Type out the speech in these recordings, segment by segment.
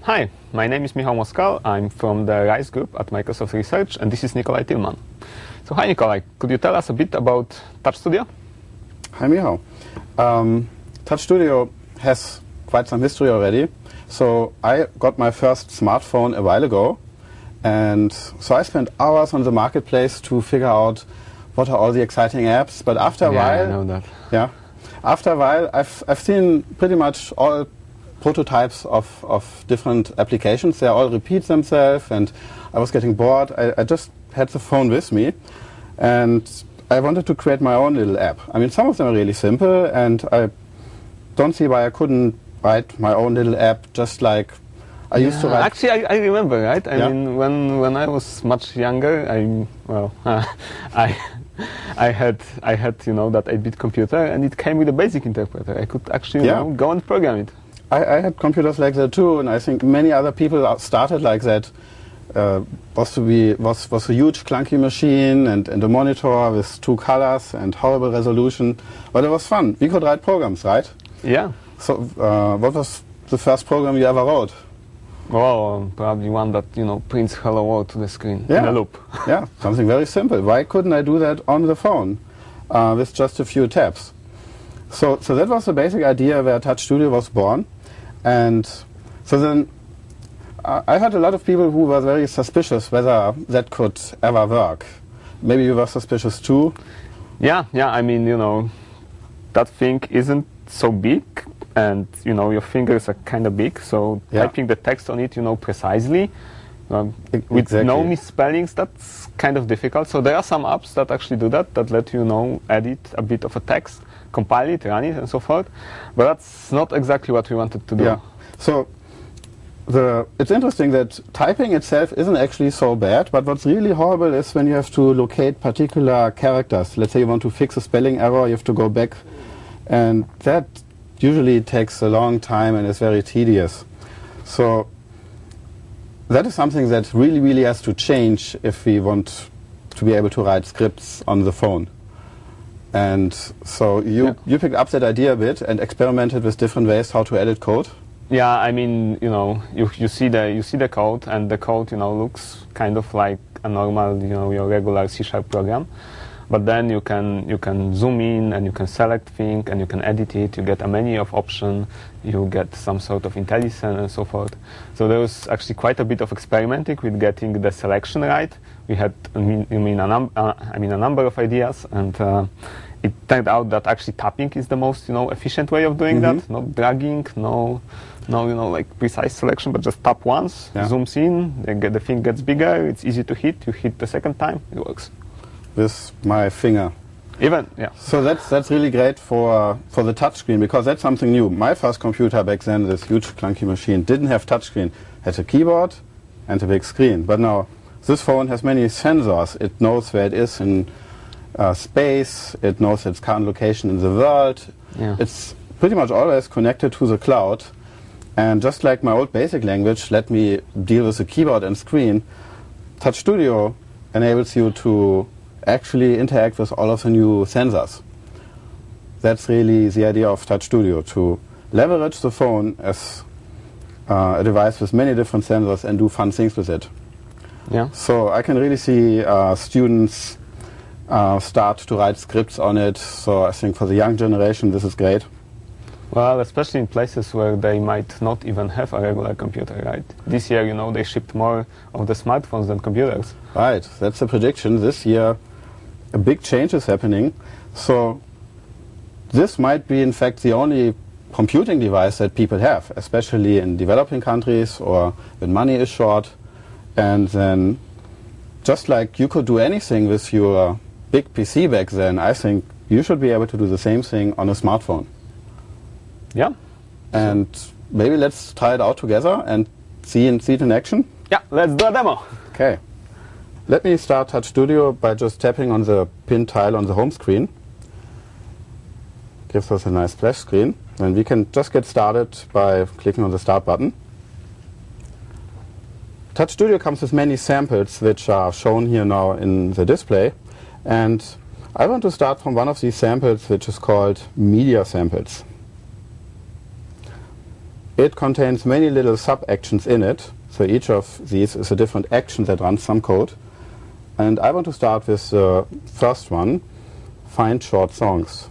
Hi, my name is Michał Moskal. I'm from the RISE group at Microsoft Research, and this is Nikolai Tillman. So hi Nikolai, could you tell us a bit about Touch Studio? Hi Michał. Touch Studio has quite some history already. So I got my first smartphone a while ago, and so I spent hours on the marketplace to figure out what are all the exciting apps. But after a while, I know that. Yeah, after a while, I've seen pretty much all prototypes of different applications. They all repeat themselves, and I was getting bored. I just had the phone with me, and I wanted to create my own little app. I mean, some of them are really simple, and I don't see why I couldn't write my own little app just like I used to write. Actually, I remember, right? I Yeah. mean, when I was much younger, I had that 8-bit computer, and it came with a BASIC interpreter. I could actually go and program it. I had computers like that too, and I think many other people started like that. Was a huge clunky machine and a monitor with 2 colors and horrible resolution, but it was fun. We could write programs, right? Yeah. So, what was the first program you ever wrote? Oh, probably one that prints hello world to the screen in a loop. Yeah, something very simple. Why couldn't I do that on the phone with just a few taps? So that was the basic idea where Touch Studio was born, and so then I heard a lot of people who were very suspicious whether that could ever work. Maybe you were suspicious too. Yeah. I mean, that thing isn't so big, and your fingers are kind of big, so typing the text on it, precisely, with no misspellings, that's kind of difficult. So there are some apps that actually do that let you edit a bit of a text, compile it, run it, and so forth. But that's not exactly what we wanted to do. Yeah. So it's interesting that typing itself isn't actually so bad, but what's really horrible is when you have to locate particular characters. Let's say you want to fix a spelling error, you have to go back, and that usually takes a long time and is very tedious. So that is something that really has to change if we want to be able to write scripts on the phone. And so you picked up that idea a bit and experimented with different ways how to edit code. Yeah, I mean, you see the code, and the code, looks kind of like a normal, your regular C# program. But then you can zoom in, and you can select things, and you can edit it. You get a menu of options. You get some sort of intelligence and so forth. So there was actually quite a bit of experimenting with getting the selection right. We had, a number of ideas, and it turned out that actually tapping is the most, efficient way of doing that. Not dragging, no, like precise selection, but just tap once, zooms in, the thing gets bigger. It's easy to hit. You hit the second time, it works. With my finger. So that's really great for the touchscreen, because that's something new. My first computer back then, this huge clunky machine, didn't have touchscreen. Had a keyboard and a big screen. But now this phone has many sensors. It knows where it is in space. It knows its current location in the world. Yeah. It's pretty much always connected to the cloud. And just like my old BASIC language let me deal with the keyboard and screen, Touch Studio enables you to actually interact with all of the new sensors. That's really the idea of Touch Studio, to leverage the phone as a device with many different sensors and do fun things with it. Yeah. So I can really see students start to write scripts on it. So I think for the young generation this is great. Well, especially in places where they might not even have a regular computer, right? This year, they shipped more of the smartphones than computers. Right, that's the prediction. This year a big change is happening. So this might be in fact the only computing device that people have, especially in developing countries or when money is short. And then just like you could do anything with your big PC back then, I think you should be able to do the same thing on a smartphone. Yeah. And maybe let's try it out together and see it in action. Yeah, let's do a demo. Okay. Let me start Touch Studio by just tapping on the pin tile on the home screen. Gives us a nice splash screen. And we can just get started by clicking on the Start button. Touch Studio comes with many samples which are shown here now in the display. And I want to start from one of these samples which is called Media Samples. It contains many little sub-actions in it. So each of these is a different action that runs some code. And I want to start with the first one, find short songs.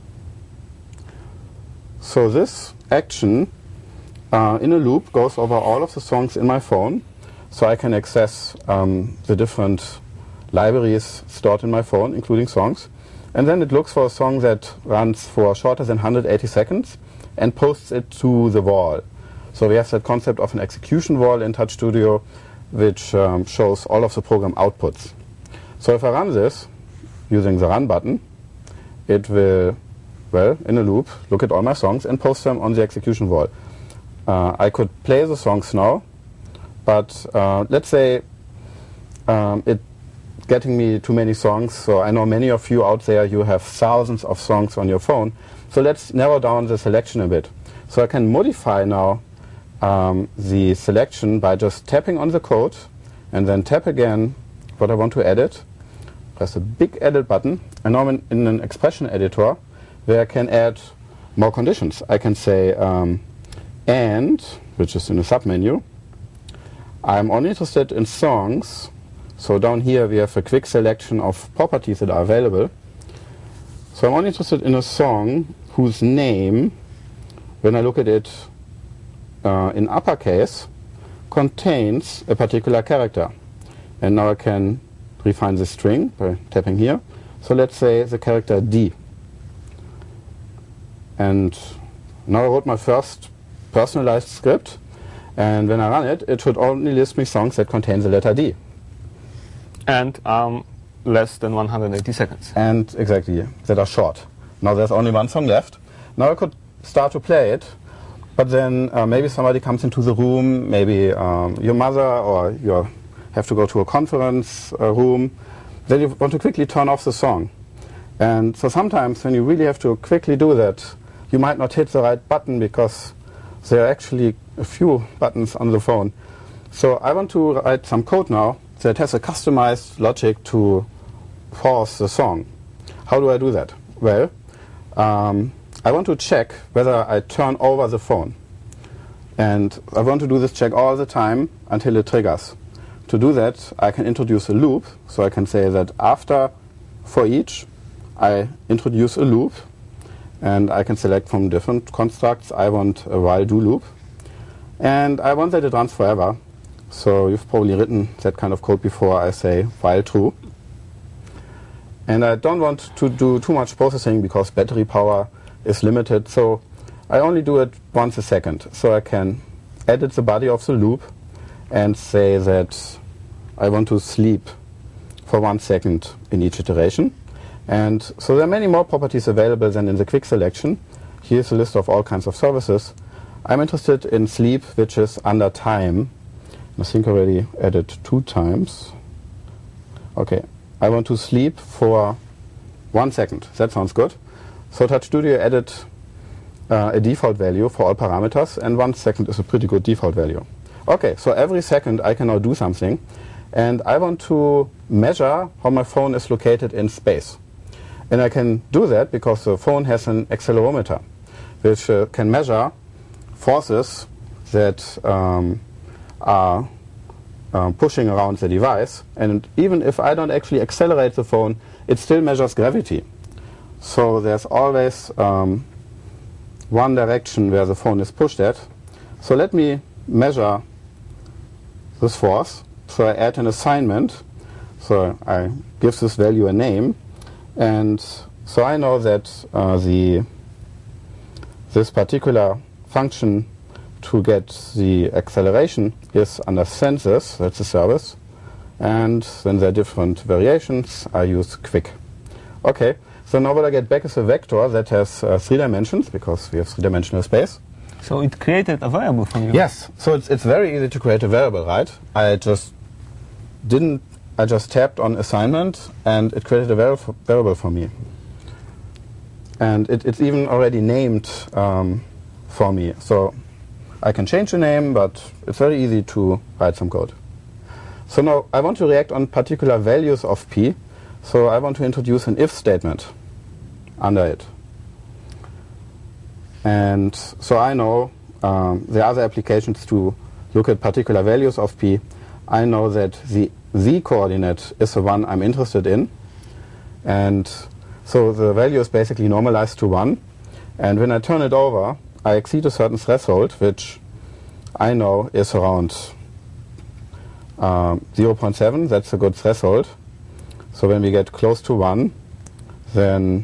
So this action in a loop goes over all of the songs in my phone, so I can access the different libraries stored in my phone, including songs. And then it looks for a song that runs for shorter than 180 seconds and posts it to the wall. So we have that concept of an execution wall in Touch Studio, which shows all of the program outputs. So if I run this using the run button, it will, well, in a loop, look at all my songs and post them on the execution wall. I could play the songs now, but let's say it getting me too many songs. So I know many of you out there, you have thousands of songs on your phone. So let's narrow down the selection a bit. So I can modify now the selection by just tapping on the code and then tap again what I want to edit. Press a big edit button, and now I'm in an expression editor where I can add more conditions. I can say and, which is in the submenu, I'm only interested in songs. So down here we have a quick selection of properties that are available. So I'm only interested in a song whose name, when I look at it in uppercase, contains a particular character. And now I can refine the string by tapping here. So let's say the character D. And now I wrote my first personalized script. And when I run it, it should only list me songs that contain the letter D. And less than 180 seconds. And exactly, that are short. Now there's only one song left. Now I could start to play it, but then maybe somebody comes into the room, maybe your mother, or you have to go to a conference room. Then you want to quickly turn off the song. And so sometimes when you really have to quickly do that, you might not hit the right button because there are actually a few buttons on the phone. So I want to write some code now that has a customized logic to pause the song. How do I do that? Well, I want to check whether I turn over the phone. And I want to do this check all the time until it triggers. To do that, I can introduce a loop. So I can say that after, for each, I introduce a loop. And I can select from different constructs. I want a while do loop. And I want that it runs forever. So you've probably written that kind of code before. I say while true. And I don't want to do too much processing because battery power is limited. So I only do it once a second. So I can edit the body of the loop and say that I want to sleep for 1 second in each iteration. And so there are many more properties available than in the quick selection. Here's a list of all kinds of services. I'm interested in sleep, which is under time. I think I already added 2 times. Okay, I want to sleep for 1 second. That sounds good. So Touch Studio added a default value for all parameters, and 1 second is a pretty good default value. Okay, so every second I can now do something, and I want to measure how my phone is located in space. And I can do that because the phone has an accelerometer, which can measure forces that are pushing around the device. And even if I don't actually accelerate the phone, it still measures gravity. So there's always one direction where the phone is pushed at. So let me measure this force. So I add an assignment. So I give this value a name. And so I know that this particular function to get the acceleration is under census, that's a service. And then there are different variations. I use quick. Okay, so now what I get back is a vector that has 3 dimensions, because we have 3-dimensional space. So it created a variable for you? Yes, so it's very easy to create a variable, right? I just tapped on assignment and it created a variable for me. And it's even already named for me. So I can change the name, but it's very easy to write some code. So now I want to react on particular values of P. So I want to introduce an if statement under it. And so I know there are other applications to look at particular values of p. I know that the z-coordinate is the one I'm interested in. And so the value is basically normalized to 1. And when I turn it over, I exceed a certain threshold, which I know is around 0.7. That's a good threshold. So when we get close to 1, then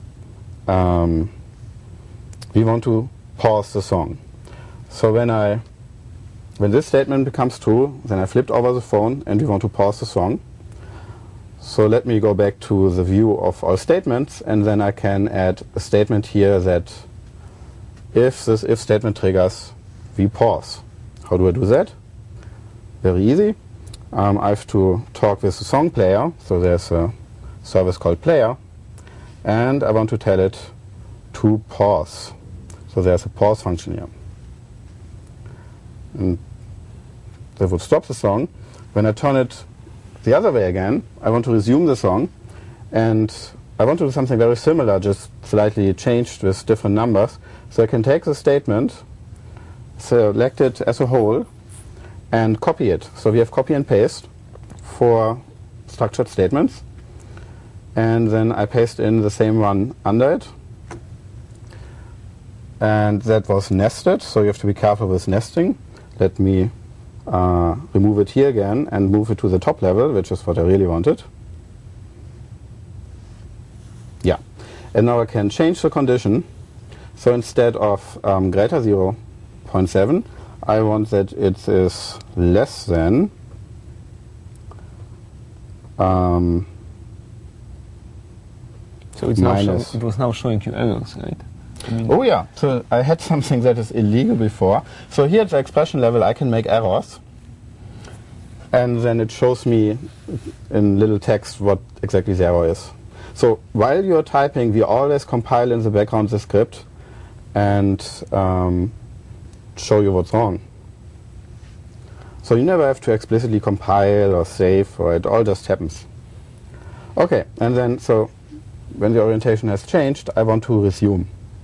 we want to pause the song. So when this statement becomes true, then I flipped over the phone and we want to pause the song. So let me go back to the view of all statements, and then I can add a statement here that if this if statement triggers, we pause. How do I do that? Very easy. I have to talk with the song player. So there's a service called player, and I want to tell it to pause. So there's a pause function here. And that would stop the song. When I turn it the other way again, I want to resume the song, and I want to do something very similar, just slightly changed with different numbers. So I can take the statement, select it as a whole, and copy it. So we have copy and paste for structured statements, and then I paste in the same one under it. And that was nested, so you have to be careful with nesting. Let me remove it here again and move it to the top level, which is what I really wanted. Yeah, and now I can change the condition. So instead of greater 0.7, I want that it is less than So it's minus. it was now showing you errors, right? Oh yeah, so I had something that is illegal before. So here at the expression level I can make errors, and then it shows me in little text what exactly the error is. So while you're typing, we always compile in the background the script and show you what's wrong. So you never have to explicitly compile or save, or it all just happens. Okay, and then so when the orientation has changed, I want to resume.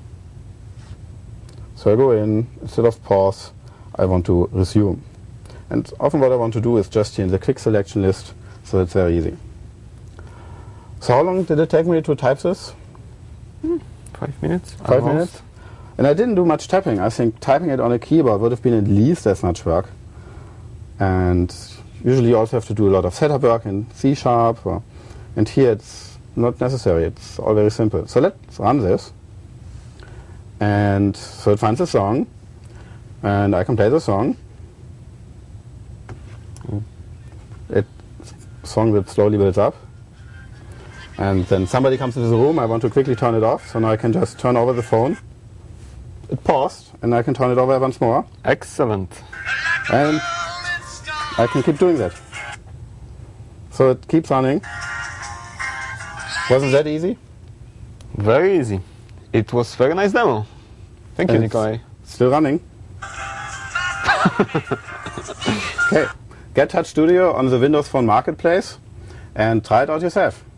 So I go in, instead of pause, I want to resume. And often what I want to do is just here in the quick selection list, so it's very easy. So how long did it take me to type this? 5 minutes. 5 minutes? And I didn't do much typing. I think typing it on a keyboard would have been at least as much work. And usually you also have to do a lot of setup work in C#, and here it's not necessary. It's all very simple. So let's run this. And so it finds a song, and I can play the song. Song that slowly builds up. And then somebody comes into the room, I want to quickly turn it off, so now I can just turn over the phone. It paused, and I can turn it over once more. Excellent. And I can keep doing that. So it keeps running. Wasn't that easy? Very easy. It was very nice demo. Thank you, And Nikolai. Still running. Okay, get Touch Studio on the Windows Phone Marketplace and try it out yourself.